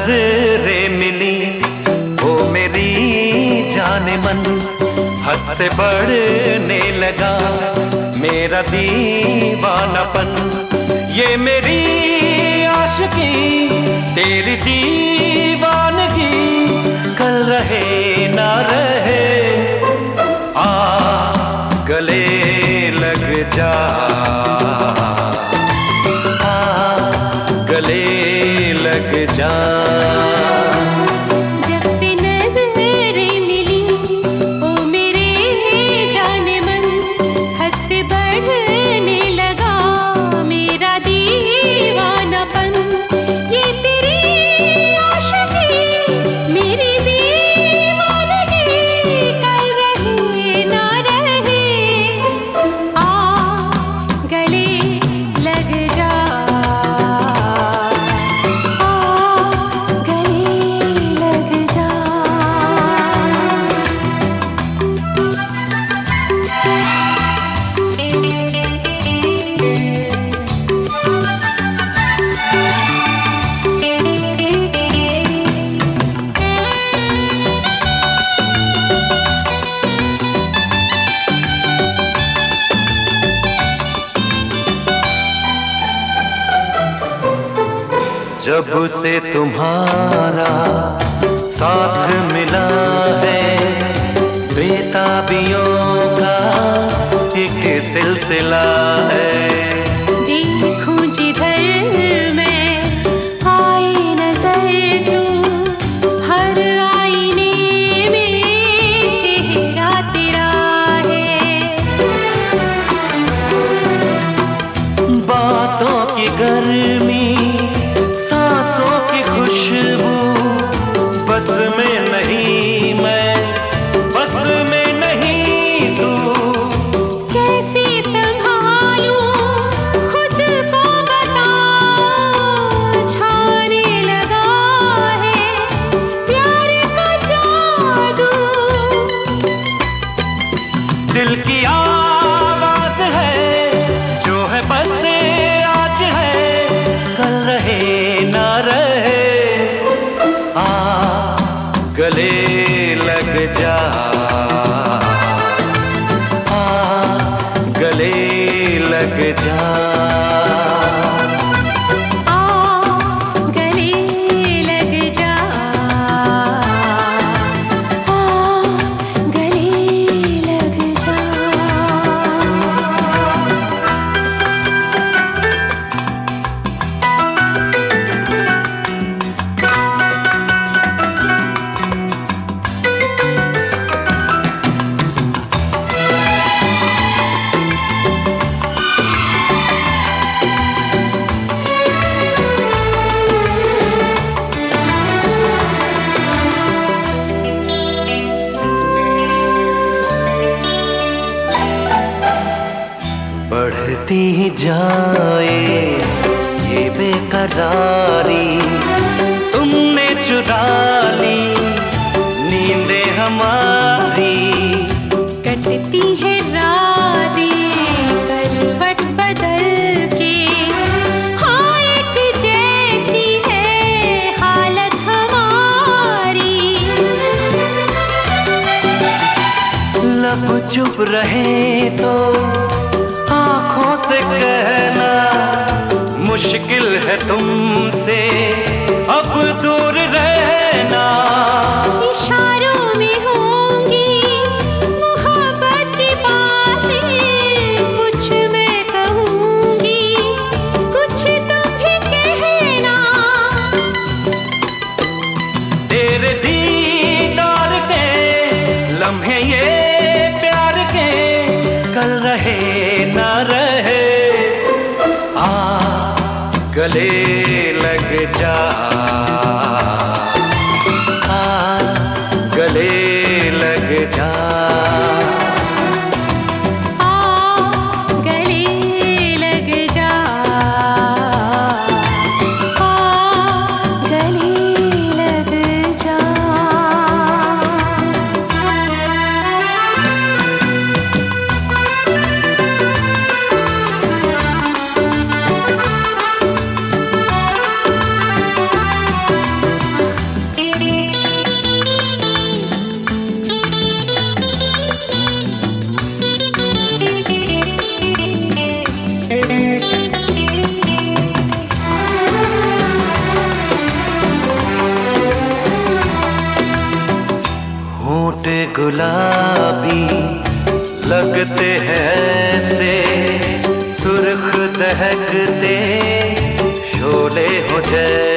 नजरें मिली वो मेरी जाने मन, हद से बढ़ने लगा मेरा दीवानापन। ये मेरी आशिकी तेरी दीवानगी, कल रहे ना रहे, आ गले लग जा, आ गले लग जा। जब से तुम्हारा साथ मिला है, बेताबियों का एक सिलसिला है। देखूं जिधर मैं आए नजर, तू हर आईने में चेहरा तेरा है। बातों की गर्मी, सांसों की खुशबू, बस में नहीं मैं, बस में नहीं तू। कैसे संभालूं खुद को बता, छाने लगा है प्यार का जादू। दिल की आवाज है जो है बस आज है, कल रहे ना रहे, आ गले लग जा, आ गले लग जा। बढ़ती जाए ये बेकरारी, तुमने चुरा ली नींदें हमारी। कटती है रातें करवट बदल के, हाँ एक जैसी है हालत हमारी। लब चुप रहे तो आँखों से कहना, मुश्किल है तुमसे अब दूर रहना। इशारों में होंगी मोहब्बत की बातें, कुछ मैं कहूँगी कुछ तुम भी कहना। तेरे दीदार के लम्हे ये प्यार के, कल रहे ना रहे, आ गले लग जा, आ गले लग जा। गुलाबी लगते हैं से सुर्ख दहकते शोले हो जैसे।